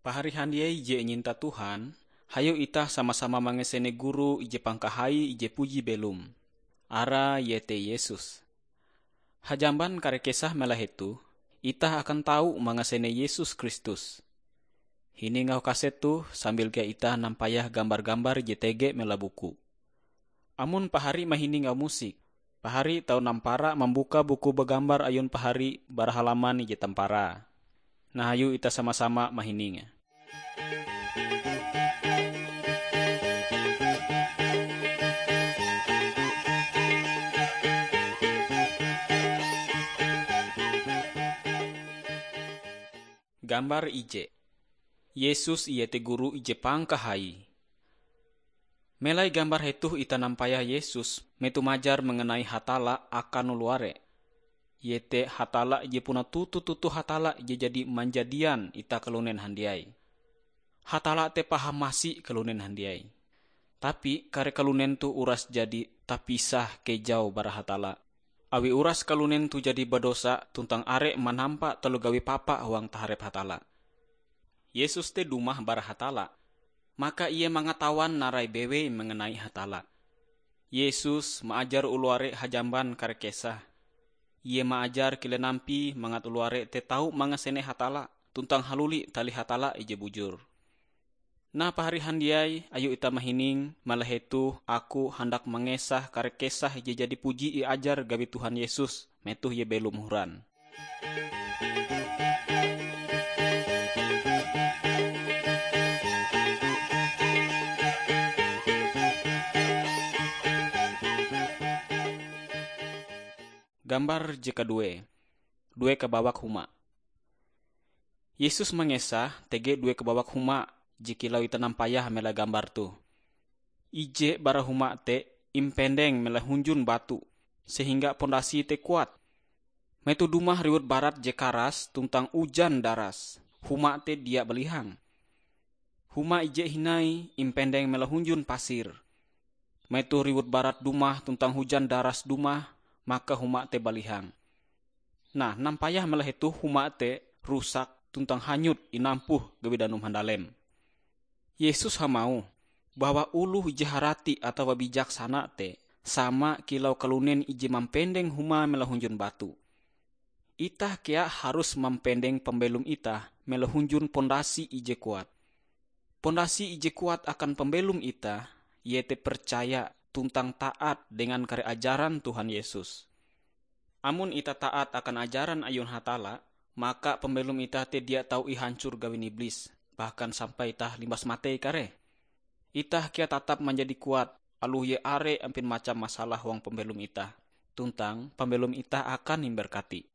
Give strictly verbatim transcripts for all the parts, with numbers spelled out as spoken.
Pahari handiai ije nyinta Tuhan, hayo itah sama-sama mangesene guru ije pangkahai ije puji belum. Ara yete Yesus. Hajamban kare kesah melahetu, itah akan tahu mangasene Yesus Kristus. Hini ngau kasetu sambil kia itah nampayah gambar-gambar ije tege mela buku. Amun pahari mahini ngau musik. Pahari tau nampara membuka buku begambar ayun pahari barhalaman ije tampara. Nah hayu ita sama-sama mahininga. Gambar ije. Yesus iete guru ije pangkahai. Melai gambar hetuh ita nampayah Yesus metu majar mengenai hatala akan luare. Yete hatala ije puna tutu-tutu hatala ije jadi manjadian ita kelunen handiai. Hatala te paham masih kelunen handiai. Tapi kare kelunen tu uras jadi tapisah kejau bara hatala. Awi uras kelunen tu jadi berdosa tuntang arek manampa telu gawi papa huang taharep hatala. Yesus te dumah bara hatala. Maka ia mangatawan narai bewe mengenai hatala. Yesus maajar uluare hajamban kare kesah. Ia maajar kile nampi mangat uluare te tau mangasene hatala tuntang haluli tali hatala ije bujur. Nah pahari handiai ayu ita mahining malahetu aku hendak mengesah kare kesah ije jadi puji i ajar gawi Tuhan Yesus metuh ye belum huran. Gambar jika due, due kebawak huma. Yesus mengesah tege due kebawak huma jikilau ita nampayah mela gambar tu. Ije bara huma te impendeng mela hunjun batu sehingga pondasi te kuat. Metu dumah riwut barat je karas tuntang ujan daras. Huma te dia belihang. Huma ije hinai impendeng mela hunjun pasir. Metu riwut barat dumah tuntang hujan daras dumah. Maka huma te balihang. Nah, nampayah melahetu huma te rusak tuntang hanyut inampuh gawi danum handalem. Yesus hamau bahwa uluh ije harati atau bijaksana te sama kilau kelunen ije mampendeng huma melahunjun batu. Itah kia harus mampendeng pembelum itah melahunjun pondasi ije kuat. Pondasi ije kuat akan pembelum itah yete percaya tuntang taat dengan kare ajaran Tuhan Yesus. Amun ita taat akan ajaran ayun hatala, maka pembelum ita te dia tahu i hancur gawin iblis, bahkan sampai itah limbas matei kare. Itah kia tatap menjadi kuat, aluh ye are ampin macam masalah wang pembelum ita. Tuntang pembelum ita akan imberkati.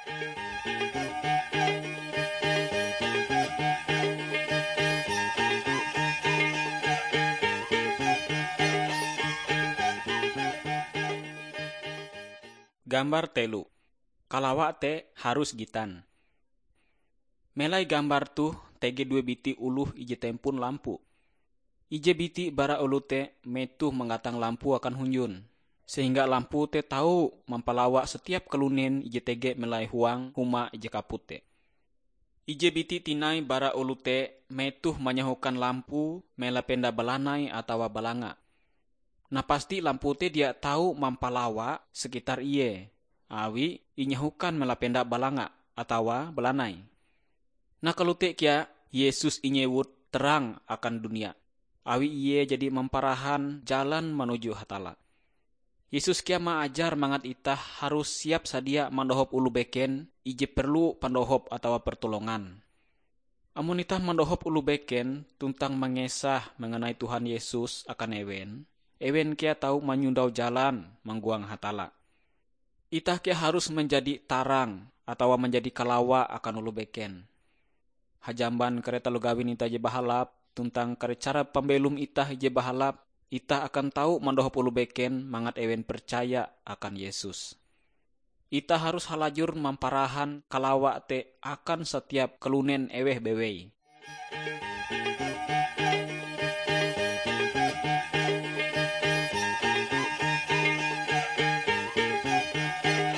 Gambar telu. Kalawak te harus gitan. Melai gambar tu tege dua biti uluh ije tempun lampu. Ije biti bara ulu te metu mengatang lampu akan hunjun. Sehingga lampu te tahu mempalawak setiap kelunen ije tege melai huang huma ije kaput te. Ije biti tinai bara ulu te metu menyahukan lampu mela penda balanai atau balanga. Nah pasti lampu te dia tahu mampalawa sekitar iye. Awi inyahukan melapenda balanga atau balanai. Nah kalau te kia Yesus inyewut terang akan dunia. Awi iye jadi memparahan jalan menuju hatala. Yesus kia maajar mangat itah harus siap sadia mandohop ulu beken ije perlu pandohop atau pertolongan. Amun itah mandohop ulu beken tuntang mengesah mengenai Tuhan Yesus akan ewen. Ewen kia tahu menyundau jalan mengguang hatala. Itah kia harus menjadi tarang atau menjadi kalawa akan ulu beken. Hajamban kereta lu gawin itah je bahalap tuntang kare cara pembelum itah je bahalap, itah akan tahu mandohop ulu beken mangat ewen percaya akan Yesus. Itah harus halajur mamparahan kalawa te akan setiap kelunen eweh bewei.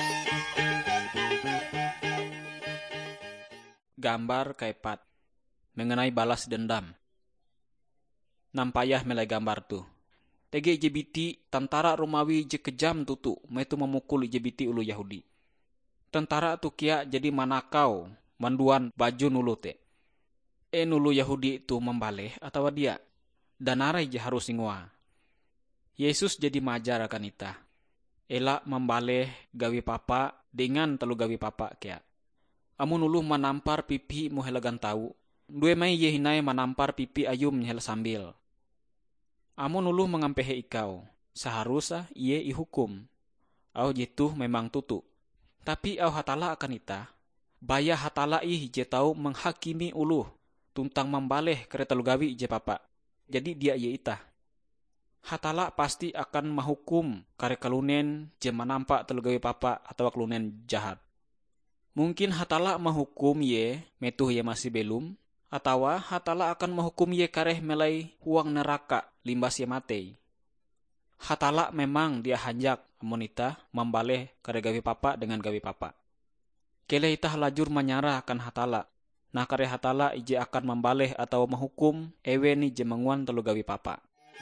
Gambar kaepat. mengenai balas dendam. Nampayah melai gambar tu. Tege ije biti tentara Romawi je kejam tutu, metu memukul ije biti ulu Yahudi. Tentara tu kia jadi manakau, manduan baju nulu te. E nulu Yahudi tu membaleh atau dia, dan arai je harus ingwa. Yesus jadi majar akan ita. Ela membaleh gawi papa dengan telu gawi papa kia. Amun ulu manampar pipi muhelagan tahu, due mai ye hinai manampar pipi ayum nyel sambil. Amun ulu mengampehe ikau, seharusnya iye ihukum. Au jitu memang tutu. Tapi au hatala akan ita, baya hatala ih je tau menghakimi ulu, tuntang membaleh kere telu gawi je papa. Jadi dia ye ita. Hatala pasti akan menghukum kare kalunen je manampak telu gawi papa atau kalunen jahat. Mungkin hatala menghukum ye metuh ye masih belum, atau hatala akan menghukum ye kareh melai huang neraka limbas ye matei. Hatala memang dia hanjak amonita membaleh kare gawi papa dengan gawi papa. Kele itah lajur menyarah akan hatala. Nah kare hatala ije akan membaleh atau menghukum ewe ni je menguan telu gawi papa.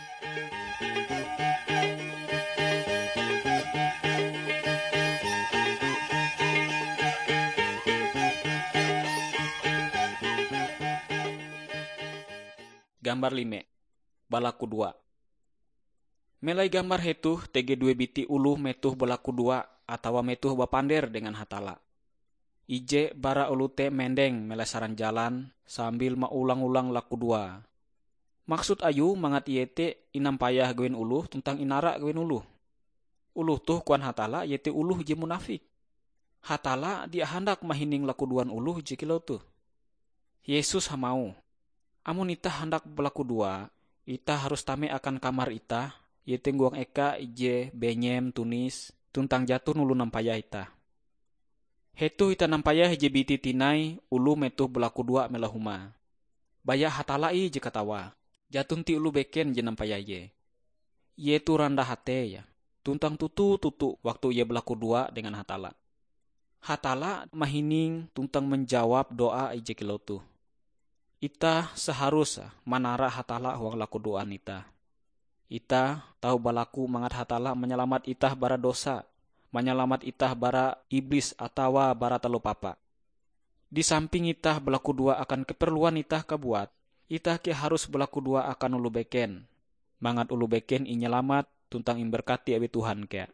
Gambar lime, balaku dua. Melai gambar hetu tege dua biti ulu metuh balaku dua atau metuh bapander dengan hatala. Ije bara ulu te mendeng melesaran jalan sambil maulang-ulang laku dua. Maksud ayu mangat yete inam payah gawin ulu tentang inara gawin ulu. Ulu tuh kuan hatala yete ulu je munafik. Hatala dia hendak mahining laku duan ulu je kilau tuh. Yesus hamau. Amun ita hendak belaku dua, ita harus tame akan kamar ita, yete nguang eka ije benyem tunis, tuntang jatuh nulu nampayah ita. Hetu ita nampayah ije biti tinai, ulu metuh belaku dua melahuma. Baya hatalai je katawa, jatun ti ulu beken je nampayah ye. Ye tu randa hate ya, tuntang tutu tutu waktu ye belaku dua dengan hatala. Hatala mahining tuntang menjawab doa ije kilau tuh. Ita seharusnya manara hatala huang laku doan ita. Ita tahu balaku mangat hatala menyelamat itah bara dosa, menyelamat itah bara iblis atawa bara telu papa. Di samping itah belaku dua akan keperluan itah kebuat, itah ke harus belaku dua akan ulu beken. Mangat ulu beken inyelamat tuntang imberkati awi Tuhan kea.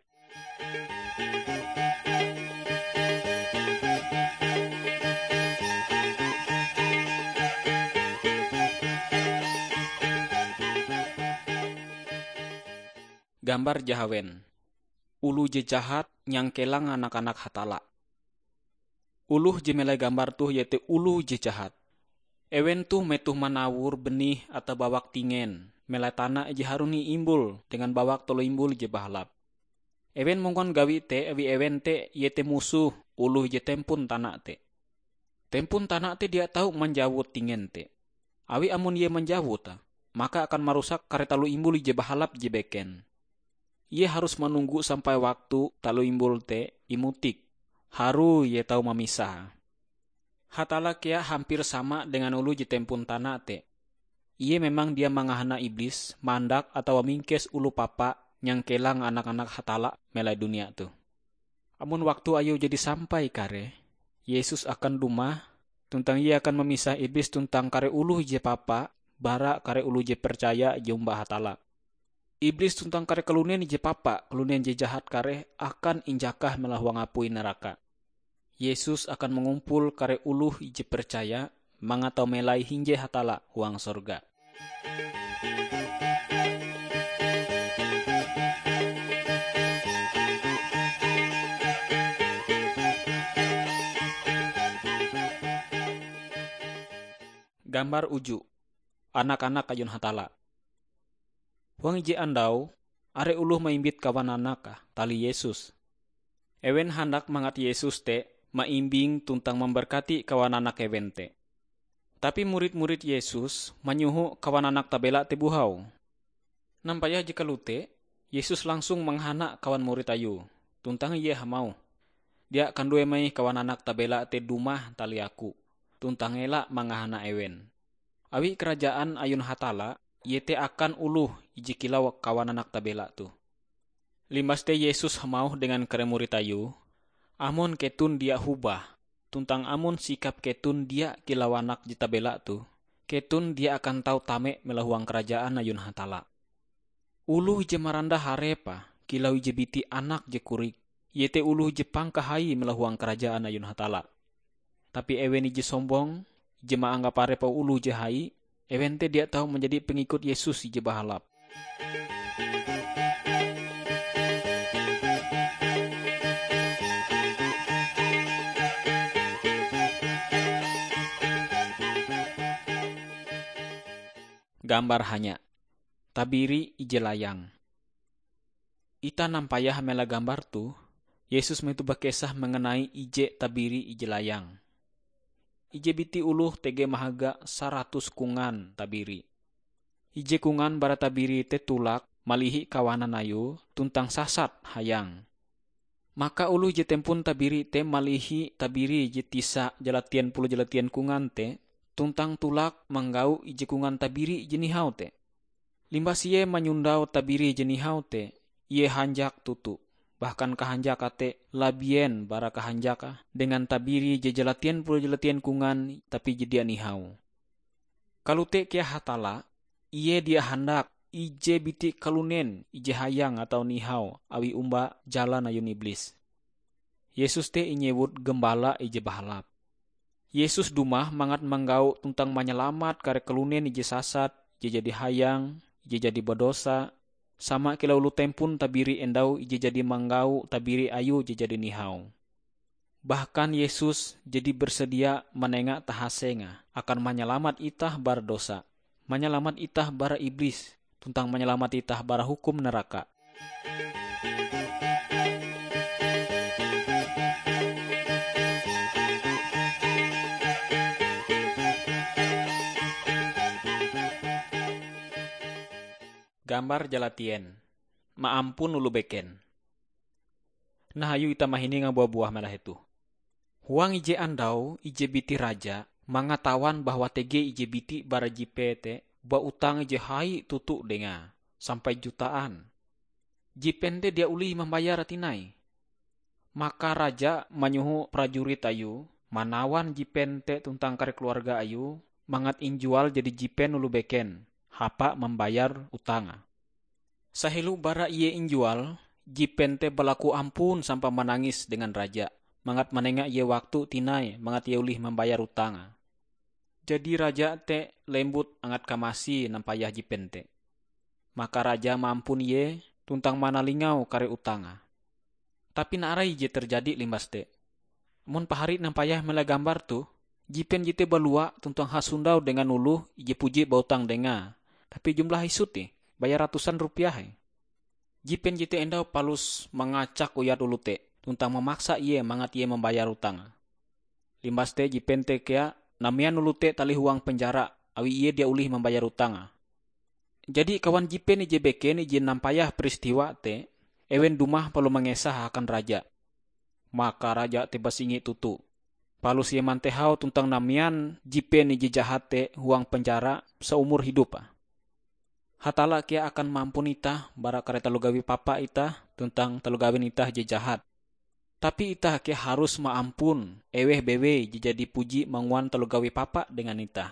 Gambar jahawen. Ulu je jahat nyang kelang anak-anak hatala. Uluh je melai gambar tuh yaitu ulu je jahat. Ewen tuh metuh manawur benih atau bawak tingen. Melai tanah je haruni imbul dengan bawak tolo imbul je bahalap. Ewen mongkon gawi te awi ewen te yaitu musuh uluh je tempun tanah te. Tempun tanah te dia tahu menjawut tingen te. Awi amun ye menjawut maka akan merusak kare talo imbul je bahalap je beken. Ia harus menunggu sampai waktu talo imbul te imutik. Haru ia tahu memisah. Hatala kia hampir sama dengan ulu je tempun tanah te. Ia memang dia mengahana iblis, mandak atau mingkes ulu papa yang kelang anak-anak hatala melai dunia tu. Amun waktu ayo jadi sampai kare, Yesus akan dumah, tuntang ia akan memisah iblis tuntang kare ulu je papa, bara kare ulu je percaya jumba hatala. Iblis tuntang kare kelunen je papa, kelunen je jahat kare akan injakah melahuang apui neraka. Yesus akan mengumpul kare uluh je percaya, mangatau melai hinje hatala huang sorga. Gambar uju, anak-anak kayun hatala. Huang ije andau, are uluh maimbit kawan anak tali Yesus. Ewen hendak mangat Yesus te, maimbing tuntang memberkati kawan anak ewen te. Tapi murid-murid Yesus menyuhu kawan anak tabela te buhau. Nampayah jika lute, Yesus langsung menghana kawan murid ayu, tuntang ia hamau. Dia akan due mai kawan anak tabela te dumah tali aku, tuntang elak mangahana ewen. Awi kerajaan ayun hatala, yete akan uluh ije kilau kawan anak tabela tu. Limbas te Yesus mau dengan kare murid ayu, amon ketun dia hubah, tuntang amon sikap ketun dia kilau anak je tabela tu, ketun dia akan tahu tame melahuang kerajaan ayun hatala. Uluh je maranda harepa, kilau ije biti anak je kurik, yete uluh je pangkahai melahuang kerajaan ayun hatala. Tapi ewen ije sombong, je maanggap arepa uluh je hai, ewen te dia tahu menjadi pengikut Yesus ije bahalap. Gambar hanya tabiri ije layang. Ita nampayah mela gambar tu, Yesus metu bakesah mengenai ije tabiri ije layang. Ije biti uluh tege mahaga saratus kungan tabiri. Ije kungan bara tabiri te tulak malihi kawanan ayu tuntang sasat hayang. Maka uluh je tempun tabiri te malihi tabiri je tisa jalatian puluh jalatian kungan te, tuntang tulak manggau ije kungan tabiri je nihau te. Limbas ye manyundau tabiri je nihau te, ye hanjak tutu. Bahkan kahanjak ate labien bara kahanjaka dengan tabiri je jalatian puluh jalatian kungan tapi je dia nihau. Kalau te kia hatala, iye dia handak ije biti kalunen ije hayang atau nihau awi umba jalan ayun iblis. Yesus te inyebut gembala ije bahalap. Yesus dumah mangat manggau tuntang menyelamat kare kalunen ije sasat, ije jadi hayang, ije jadi berdosa, sama kilau lu tempun tabiri endau ije jadi manggau tabiri ayu ije jadi nihau. Bahkan Yesus jadi bersedia menengak tahasenga akan menyelamat itah bara dosa, menyelamat itah bara iblis, tuntang menyelamat itah bara hukum neraka. Gambar jalatien, maampun ulu beken. Nah ayu ita mahini nga buah-buah malah itu. Huang ije andau, ije biti raja, mangatawan bahwa tege ije biti bara jipete, ba utang ije hai tutu denga, sampai jutaan. Jipente dia uli membayar tinai. Maka raja manyuhu prajurit ayu, manawan jipente tuntang kare keluarga ayu, mangat injual jadi jipen ulu beken. Hapa membayar utanga. Sahilu bara iye injual, jipente balaku ampun sampai menangis dengan raja. Mangat menengak iye waktu tinai, mangat iye ulih membayar utanga. Jadi raja te lembut angat kamasi nampayah jipente. Maka raja mampun iye, tuntang manalingau kare utanga. Tapi naarai je terjadi limbas te. Mun pahari nampayah mela gambar tu, jipen jite balua tuntang hasundau dengan ulu ije puji bautang denga. Tapi jumlah isuti, bayar ratusan rupiah. He. Jipen jite endau palus mengacak uyat ulu te, tuntang memaksa iye mangat iye membayar utang. Limbas te jipen te kea, namian ulu te tali huang penjara, awi iye dia ulih membayar utang. Jadi kawan jipen ije beken ije nampayah peristiwa te, ewen dumah perlu mengesah akan raja. Maka raja te basingi tutu. Palus iye mantehau tuntang namian jipen ije jahat te huang penjara seumur hidup. Hatala kia akan mampun itah bara kare talugawi papa itah tentang talugawin itah je jahat. Tapi itah kia harus maampun eweh bewe je jadi puji manguan talugawi papa dengan itah.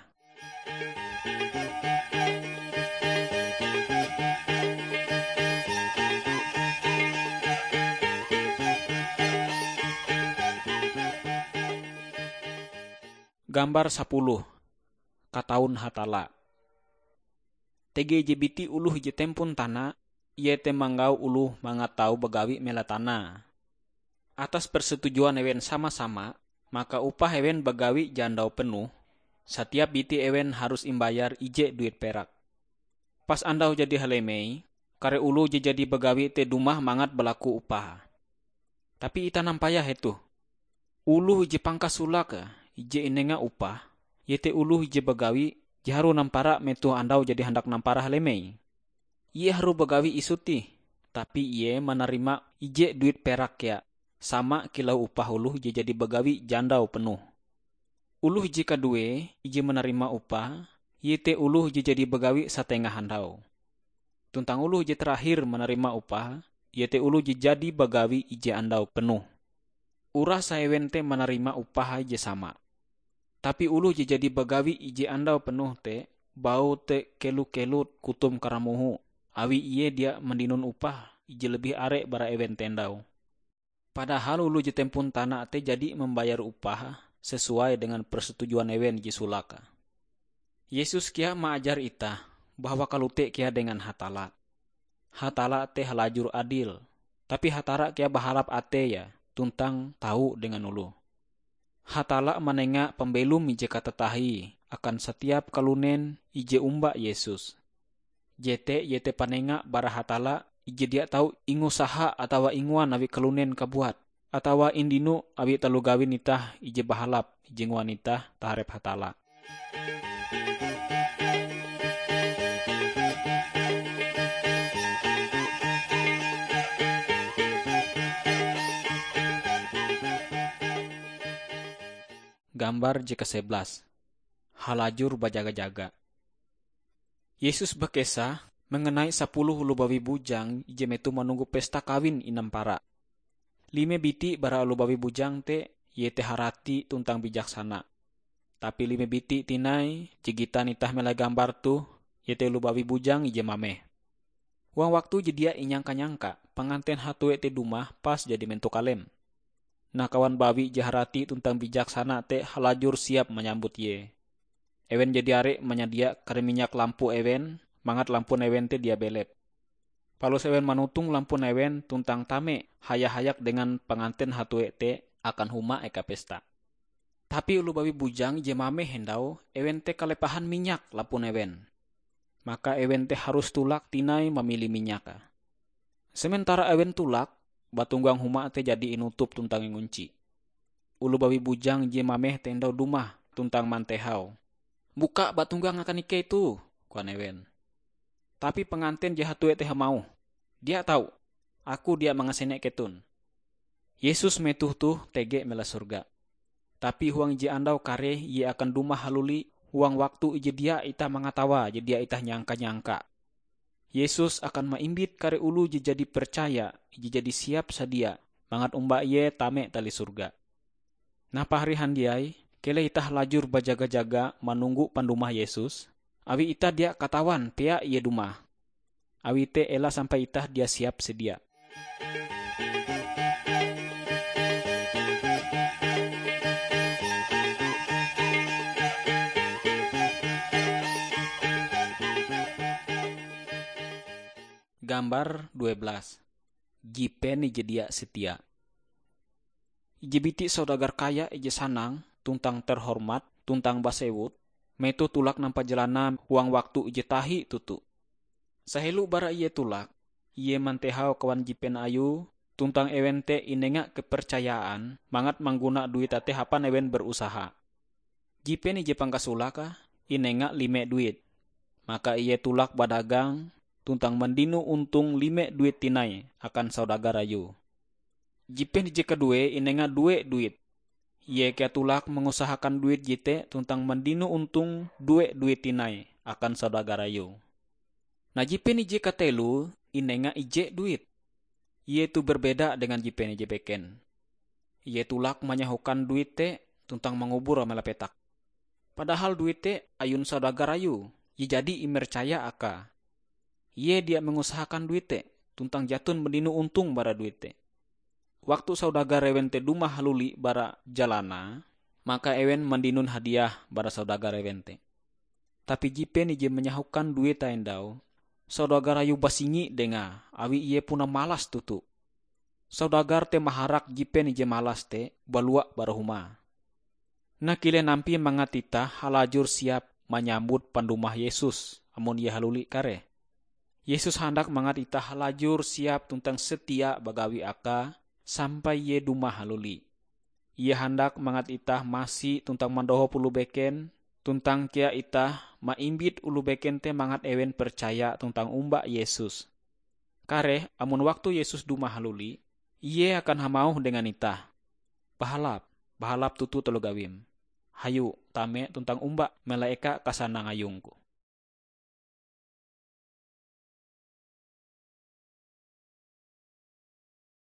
Gambar sepuluh. Kataun hatala. Tege je biti uluh je tempun tanah, ia te manggau uluh mangatau begawi mela tanah. Atas persetujuan ewen sama-sama, maka upah ewen begawi jandau penuh, setiap biti ewen harus imbayar ije duit perak. Pas andau jadi halemei, kare uluh je jadi begawi te dumah mangat belaku upah. Tapi ita nampayah itu. Uluh je pangkas sulak, ije inenga upah, yete uluh je begawi, jiharu nampara metu andau jadi hendak nampara halemei. Ie haru begawi isuti, tapi ie menerima ije duit perak ya, sama kilau upah uluh je jadi begawi jandau penuh. Uluh jika due, ije menerima upah, Iye te uluh je jadi begawi satengah handau. Tuntang uluh je terakhir menerima upah, iye te uluh je jadi begawi ije andau penuh. Urah saewen te menerima upah je sama. Tapi uluh je jadi begawi ije andau penuh te, bau te kelut-kelut kutum karamuhu, awi iye dia mendinun upah ije lebih arek bara ewen tendau. Padahal ulu je tempun tanah te jadi membayar upah sesuai dengan persetujuan ewen je sulaka. Yesus kia mengajar ita bahwa kalute kia dengan hatala. Hatala te halajur adil, tapi hatara kia bahalap ate ya, tuntang tahu dengan ulu. Hatala menenga pembelum ije katetahi akan setiap kalunen ije umba Yesus. Jete yete panenga bara hatala ije dia tahu ingu saha atawa inguan awi kalunen kabuat, atawa indinu awi talu gawin itah ije bahalap ije nguan itah taharep hatala. Gambar je kesebelas. Halajur bajaga-jaga. Yesus berkisah mengenai sepuluh lubawi bujang ije metu menunggu pesta kawin inam para. Lime biti bara lubawi bujang te yete harati tuntang bijaksana. Tapi lime biti tinai jigitan itah melai gambar tu yete lubawi bujang ije mameh. Wang waktu je dia inyangka-nyangka penganten hatue te dumah pas jadi mentu kalem. Nah kawan bawi jaharati tuntang bijaksana te halajur siap menyambut ye. Ewen jadi arek menyadia kare minyak lampu ewen, mangat lampu ewen te dia belep. Palus ewen manutung lampu ewen tuntang tame hayak-hayak dengan penganten hatue te akan huma eka pesta. Tapi ulu bawi bujang je mame hendau ewen te kalepahan minyak lampu ewen. Maka ewen te harus tulak tinai memilih minyak. Sementara ewen tulak, batunggang huma te jadi inutup tuntang ngunci. Ulu bawi bujang je mameh tendau dumah tuntang mantehau. Buka batunggang akan ike itu, kuan ewen. Tapi penganten je hatue teh mau. Dia tahu, aku dia mengasenek ketun. Yesus metuh tuh tege mela surga. Tapi huang je andau kare ye akan dumah haluli, huang waktu ije dia ita mengatawa je dia itah nyangka-nyangka. Yesus akan maimbit kare ulu je jadi percaya, je jadi siap sadia, mangat umba ye tame tali surga. Nah pahari handiai, kele itah lajur bajaga-jaga menunggu pandumah Yesus, awi itah dia katawan pia ye dumah. Awi te ela sampai itah dia siap sedia. Gambar dua belas. Jipen ije dia setia. Ije biti saudagar kaya ije sanang, tuntang terhormat, tuntang basewut, metu tulak nampa jalanan huang waktu ije tahi tutu. Sahelu bara iye tulak, iye mantehau kawan jipen ayu, tuntang ewen te inenga kepercayaan, mangat mangguna duit ate hapan ewen berusaha. Jipen ije pangkasulaka, inenga lime duit. Maka iye tulak badagang, tuntang mendinu untung lime duit tinai akan saudagar ayu. Jipen ije kedue inenga due duit. Ye kia tulak mengusahakan duit jite tuntang mendinu untung due duit tinai akan saudagar ayu. Nah jipen ije katelu inenga ije duit. Ye tu berbeda dengan jipen ije beken. Ye tulak menyahukan duit te tuntang mengubur amela petak. Padahal duit te ayun saudagar ayu, ye jadi imercaya aka. Ye dia mengusahakan duit te, tuntang jatun mendinu untung bara duit te. Waktu saudagar ewen te dumah haluli bara jalana, maka ewen mendinun hadiah bara saudagar ewen te. Tapi jipen ije menyahukan duit taendau, saudagar ayu basingi denga, awi iye puna malas tutu. Saudagar te maharak jipen ije malas te, balua bara huma. Nah kile nampi mangatita halajur siap menyambut pandumah Yesus, amun ye haluli kare. Yesus hendak mangat itah halajur siap tuntang setia bagawi aka sampai ye dumah haluli. Ia hendak mangat itah masih tuntang mandoho pulu beken, tuntang kia itah maimbit ulu beken te mangat ewen percaya tuntang umba Yesus. Kare amun waktu Yesus dumah haluli, ia akan hamauh dengan itah. Bahalap, bahalap tutu telu gawim. Hayu tame tuntang umba mela eka kasana ngayungku.